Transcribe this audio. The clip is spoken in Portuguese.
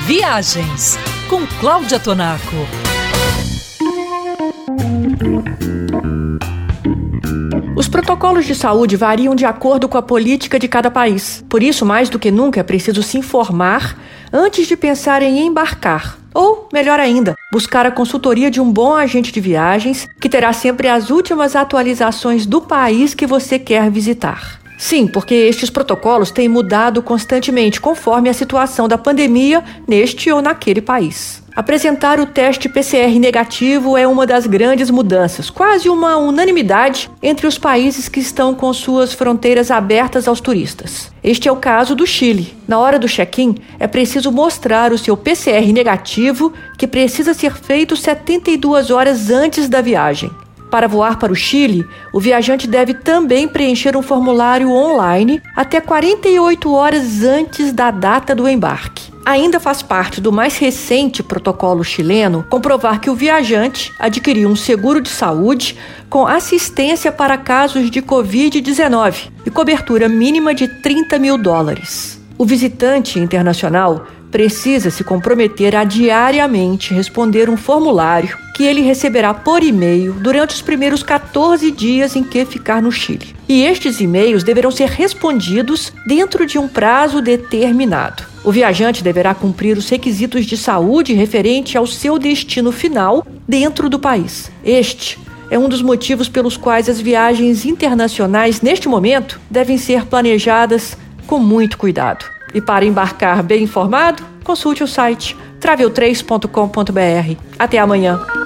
Viagens com Cláudia Tonaco. Os protocolos de saúde variam de acordo com a política de cada país. Por isso, mais do que nunca, é preciso se informar antes de pensar em embarcar. Ou, melhor ainda, buscar a consultoria de um bom agente de viagens, que terá sempre as últimas atualizações do país que você quer visitar. Sim, porque estes protocolos têm mudado constantemente conforme a situação da pandemia neste ou naquele país. Apresentar o teste PCR negativo é uma das grandes mudanças, quase uma unanimidade entre os países que estão com suas fronteiras abertas aos turistas. Este é o caso do Chile. Na hora do check-in, é preciso mostrar o seu PCR negativo, que precisa ser feito 72 horas antes da viagem. Para voar para o Chile, o viajante deve também preencher um formulário online até 48 horas antes da data do embarque. Ainda faz parte do mais recente protocolo chileno comprovar que o viajante adquiriu um seguro de saúde com assistência para casos de Covid-19 e cobertura mínima de $30 mil. O visitante internacional precisa se comprometer a diariamente responder um formulário que ele receberá por e-mail durante os primeiros 14 dias em que ficar no Chile. E estes e-mails deverão ser respondidos dentro de um prazo determinado. O viajante deverá cumprir os requisitos de saúde referente ao seu destino final dentro do país. Este é um dos motivos pelos quais as viagens internacionais, neste momento, devem ser planejadas com muito cuidado. E para embarcar bem informado, consulte o site travel3.com.br. Até amanhã!